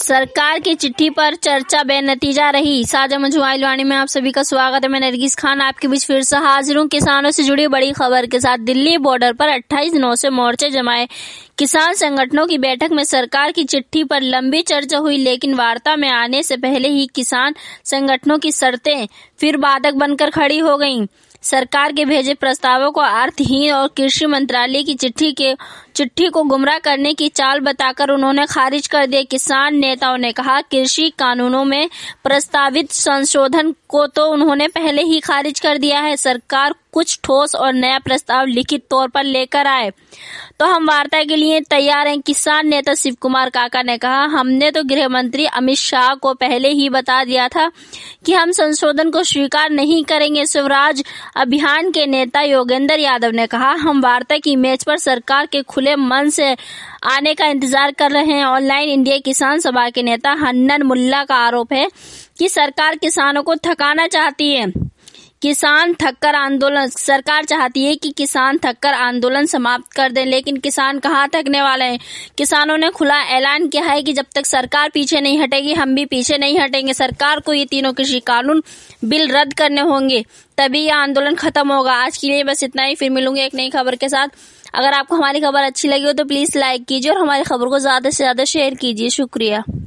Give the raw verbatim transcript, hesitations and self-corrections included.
सरकार की चिट्ठी पर चर्चा बेनतीजा रही। साझा मंजुआई लुहानी में आप सभी का स्वागत है। मैं नरगिस खान आपके बीच फिर से हाजिर हूँ किसानों से जुड़ी बड़ी खबर के साथ। दिल्ली बॉर्डर पर अट्ठाईस दिनों से मोर्चे जमाए किसान संगठनों की बैठक में सरकार की चिट्ठी पर लंबी चर्चा हुई, लेकिन वार्ता में आने से पहले ही किसान संगठनों की शर्तें फिर बाधक बनकर खड़ी हो गईं। सरकार के भेजे प्रस्तावों को अर्थहीन और कृषि मंत्रालय की चिट्ठी के चिट्ठी को गुमराह करने की चाल बताकर उन्होंने खारिज कर दिया। किसान नेताओं ने कहा, कृषि कानूनों में प्रस्तावित संशोधन को तो उन्होंने पहले ही खारिज कर दिया है। सरकार कुछ ठोस और नया प्रस्ताव लिखित तौर पर लेकर आए तो हम वार्ता के लिए तैयार हैं। किसान नेता शिव कुमार काका ने कहा, हमने तो गृह मंत्री अमित शाह को पहले ही बता दिया था कि हम संशोधन को स्वीकार नहीं करेंगे। स्वराज अभियान के नेता योगेंद्र यादव ने कहा, हम वार्ता की मेज पर सरकार के खुले मन से आने का इंतजार कर रहे हैं। ऑनलाइन इंडिया किसान सभा के नेता हन्नन मुल्ला का आरोप है कि सरकार किसानों को थकाना चाहती है। किसान थककर आंदोलन सरकार चाहती है कि किसान थककर आंदोलन समाप्त कर दें, लेकिन किसान कहां थकने वाले हैं। किसानों ने खुला ऐलान किया है कि जब तक सरकार पीछे नहीं हटेगी हम भी पीछे नहीं हटेंगे। सरकार को ये तीनों कृषि कानून बिल रद्द करने होंगे, तभी यह आंदोलन खत्म होगा। आज के लिए बस इतना ही, फिर मिलूंगे एक नई खबर के साथ। अगर आपको हमारी खबर अच्छी लगी हो तो प्लीज लाइक कीजिए और हमारी खबर को ज्यादा से ज्यादा शेयर कीजिए। शुक्रिया।